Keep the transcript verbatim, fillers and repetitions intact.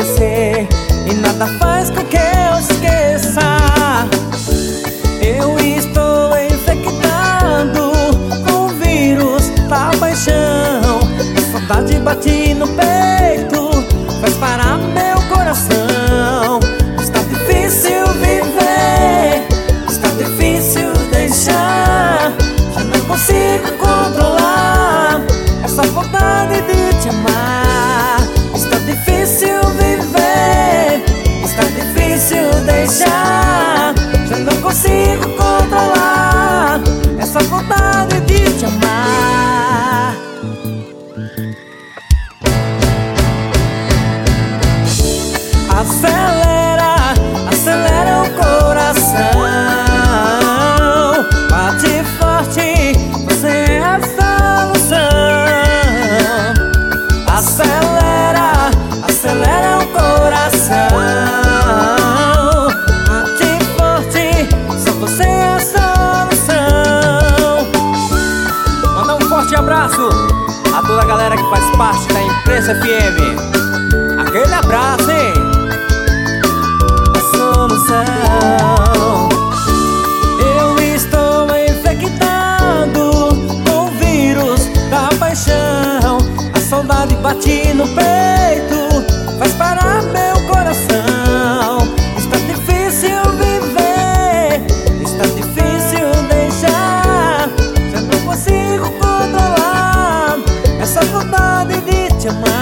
esquecer, e nada faz com que eu esqueça. Eu estou infectado com o vírus da paixão. A saudade bate no peito, faz parar meu coração. Está difícil viver, está difícil deixar. Já não consigo controlar essa vontade de te amar. Está difícil viver, está difícil deixar. Já não consigo controlar essa vontade de te amar. Acelera, acelera o coração. Bate forte, você é a solução. Acelera, acelera o coração. Bate forte, só você é a solução. Manda um forte abraço a toda a galera que faz parte da Imprensa F M. Aquele abraço, hein? Eu estou infectado com o vírus da paixão. A saudade bate no peito, faz parar meu coração. Está difícil viver, está difícil deixar. Já não consigo controlar essa vontade de te amar.